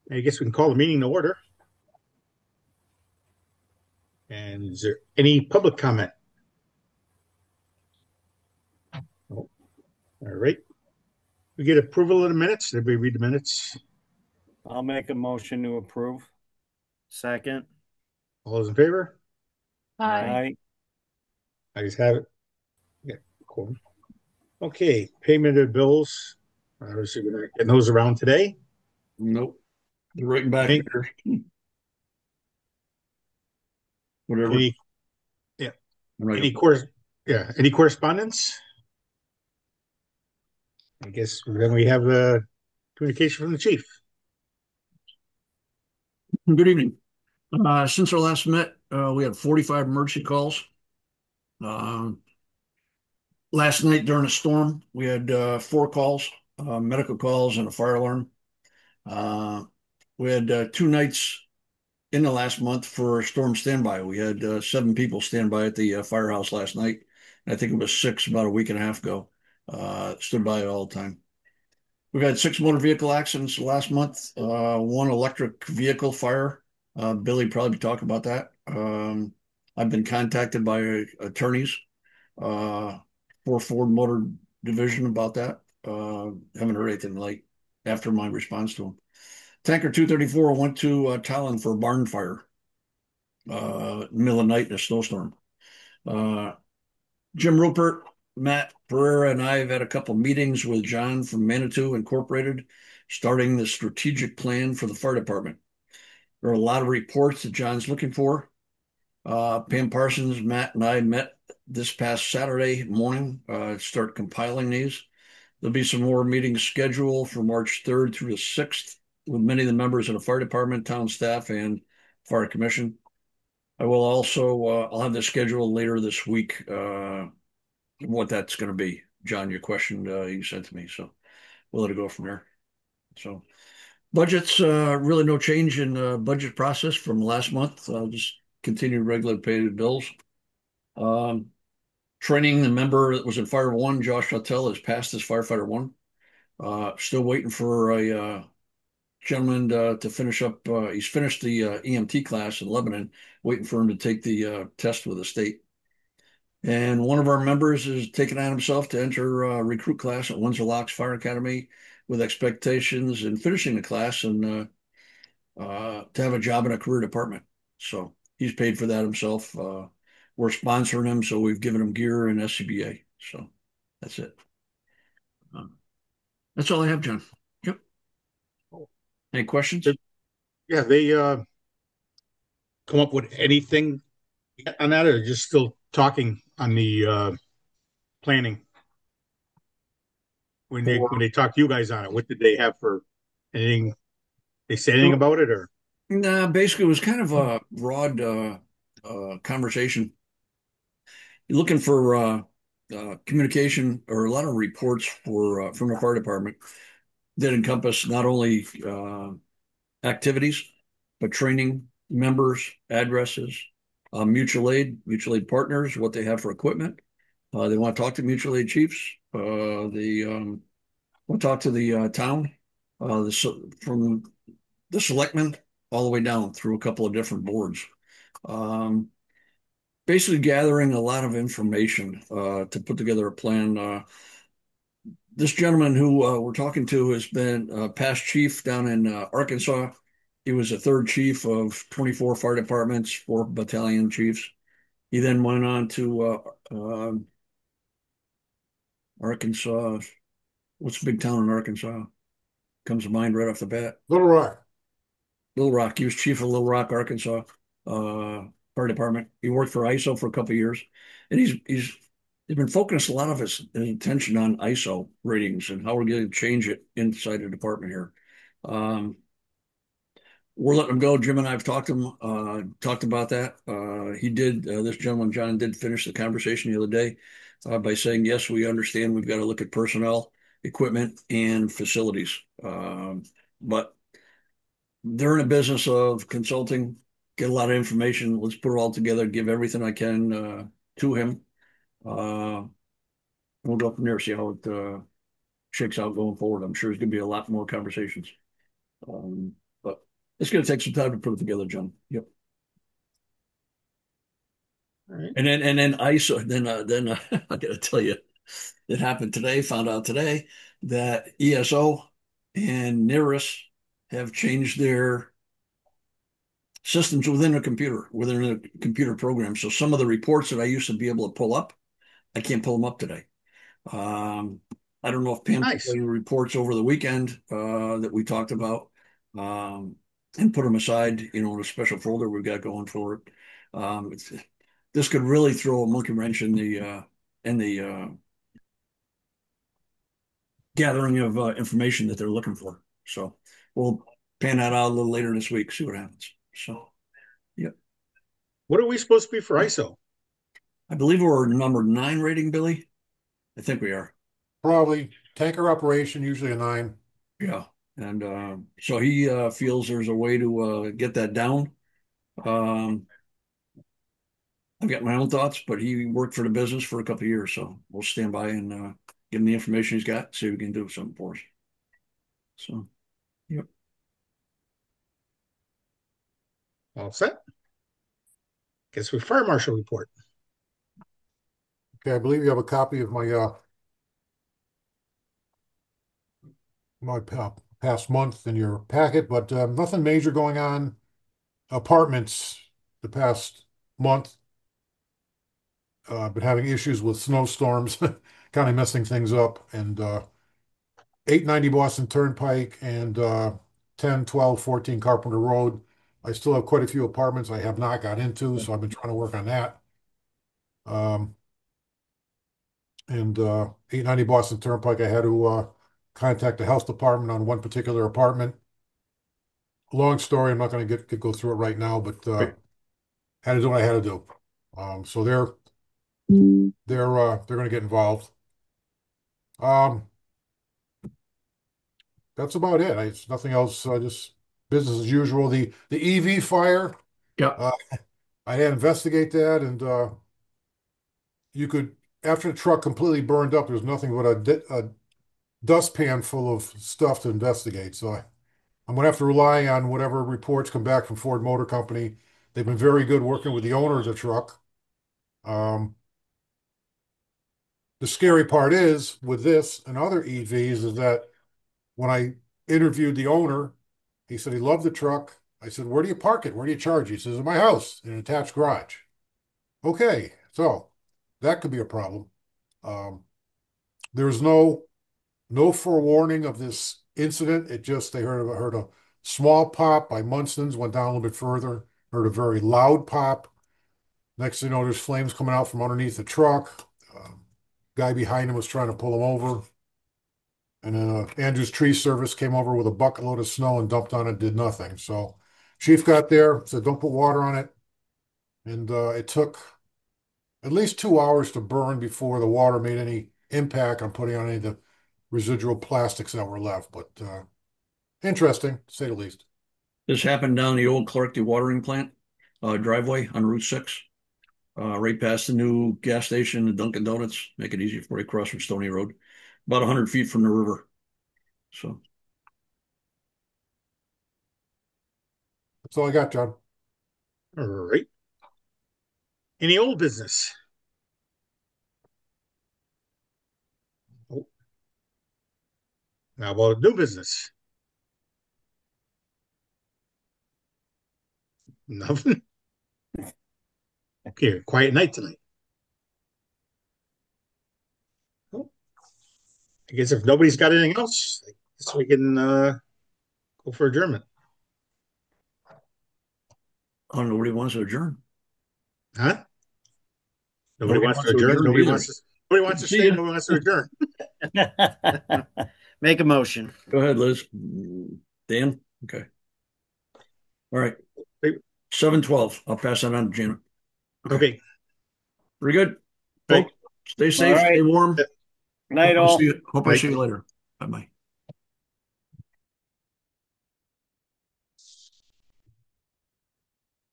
I guess we can call the meeting to order. And is there any public comment? Oh, all right. We get approval of the minutes. Did everybody read the minutes? I'll make a motion to approve. Second. All those in favor? Aye. Aye. I just have it. Yeah, cool. Okay, payment of bills. Obviously, we're not getting those around today. Nope. They're writing back Any, there. Whatever. any, yeah, Right. any course, yeah, any correspondence? I guess then we have communication from the chief. Good evening. Since our last met, we had 45 emergency calls. Um, Last night during a storm, we had 4 calls, medical calls and a fire alarm. Uh, we had 2 nights in the last month for storm standby. We had 7 people stand by at the firehouse last night. And I think it was 6 about a week and a half ago. Stood by it all the time. We've had 6 motor vehicle accidents last month, 1 electric vehicle fire. Billy probably talk about that. I've been contacted by attorneys uh, for Ford Motor Division about that. Haven't heard anything like after my response to them. Tanker 234 went to Talon for a barn fire, middle of the night in a snowstorm. Uh, Jim Rupert, Matt Pereira, and I have had a couple meetings with John from Manitou Incorporated, starting the strategic plan for the fire department. There are a lot of reports that John's looking for. Pam Parsons, Matt, and I met this past Saturday morning to start compiling these. There'll be some more meetings scheduled for March 3rd through the 6th with many of the members of the fire department, town staff, and fire commission. I will also, I'll have the schedule later this week, what that's going to be. John, your question you sent to me, so we'll let it go from there. So budgets, really no change in budget process from last month. Just continue regular paid bills. Um, Training the member that was in Fire One, Josh Littell, has passed his firefighter one. Still waiting for a gentleman to finish up. He's finished the EMT class in Lebanon, waiting for him to take the test with the state. And one of our members is taking on himself to enter a recruit class at Windsor Locks Fire Academy with expectations in finishing the class and to have a job in a career department. So he's paid for that himself. We're sponsoring him, so we've given him gear and SCBA. So that's it. Um, that's all I have, John. Yep. Any questions? Yeah, they come up with anything on that, or just still talking on the planning when For they talk to you guys on it? What did they have for anything? They say anything so, about it, or nah, basically, it was kind of a broad conversation. You're looking for communication or a lot of reports for from the fire department that encompass not only activities but training, members, addresses, mutual aid partners, what they have for equipment. They want to talk to mutual aid chiefs. They want to talk to the town, from the selectmen all the way down through a couple of different boards. Um, Basically gathering a lot of information to put together a plan. This gentleman who we're talking to has been past chief down in Arkansas. He was a third chief of 24 fire departments, 4 battalion chiefs. He then went on to Arkansas. What's the big town in Arkansas? Comes to mind right off the bat. Little Rock? Little Rock. He was chief of Little Rock, Arkansas, fire department. He worked for ISO for a couple of years, and he's been focused a lot of his attention on ISO ratings and how we're going to change it inside the department here. Um, we're letting him go. Jim and I have talked about that. He did. This gentleman, John, did finish the conversation the other day by saying, "Yes, we understand. We've got to look at personnel, equipment, and facilities." But they're in a business of consulting, get a lot of information. Let's put it all together, give everything I can to him. We'll go from there, see how it shakes out going forward. I'm sure there's going to be a lot more conversations. But It's going to take some time to put it together, John. Yep. All right. And then ISO, I got to tell you, it happened today. Found out today that ESO and NERIS have changed their systems within a computer program. So some of the reports that I used to be able to pull up, I can't pull them up today. Um, I don't know if Pam put Nice. any reports over the weekend that we talked about, um, and put them aside, in a special folder we've got going for it. This could really throw a monkey wrench in the gathering of information that they're looking for. So we'll pan that out a little later this week, see what happens. So, yeah, What are we supposed to be for ISO? I believe we're number 9 rating, Billy. I think we are. Probably tanker operation, usually a 9. Yeah. And so he feels there's a way to get that down. Um, I've got my own thoughts, but he worked for the business for a couple of years, so we'll stand by and give him the information he's got, see if we can do something for us. So, yep. All set. Guess we fire marshal report. Okay, I believe you have a copy of my past month in your packet, but nothing major going on. Apartments the past month. I've been having issues with snowstorms, kind of messing things up. And 890 Boston Turnpike and 10, 12, 14 Carpenter Road. I still have quite a few apartments I have not got into, so I've been trying to work on that. And 890 Boston Turnpike, I had to contact the health department on one particular apartment. Long story, I'm not going to go through it right now, but had to do what I had to do. So they're going to get involved. That's about it. It's nothing else. Just business as usual. The EV fire. Yeah. I had to investigate that, and you could, after the truck completely burned up, there's nothing but a dustpan full of stuff to investigate. So I'm going to have to rely on whatever reports come back from Ford Motor Company. They've been very good working with the owner of the truck. The scary part is with this and other EVs is that when I interviewed the owner, he said he loved the truck. I said, "Where do you park it? Where do you charge?" He says, "In my house, in an attached garage." Okay, so that could be a problem. There's no forewarning of this incident. It just they heard a small pop by Munstons, went down a little bit further, heard a very loud pop. Next thing you know, there's flames coming out from underneath the truck. Guy behind him was trying to pull him over. And then Andrews Tree Service came over with a bucket load of snow and dumped on it, did nothing. So chief got there, said, "Don't put water on it." And it took at least 2 hours to burn before the water made any impact on putting on any of the residual plastics that were left. But interesting, to say the least. This happened down the old Clark dewatering plant driveway on Route 6, right past the new gas station, the Dunkin' Donuts. Make it easy for you across from Stony Road, about 100 feet from the river. So, That's all I got, John. All right. Any old business? Oh. How about new business? Nothing. Okay, quiet night tonight. Well, I guess if nobody's got anything else, I guess we can go for adjournment. oh, nobody wants to adjourn. Huh? Nobody Nobody wants to wants to adjourn. adjourn Nobody either. wants to. Nobody wants to See stay. ya. Nobody wants to adjourn. Make a motion. Go ahead, Liz. Dan? Okay. All right. 7:12. I'll pass that on to Janet. Okay. Very good. Right. Folks, stay safe, All right. stay warm. Night all. Hope I see you later. Bye-bye.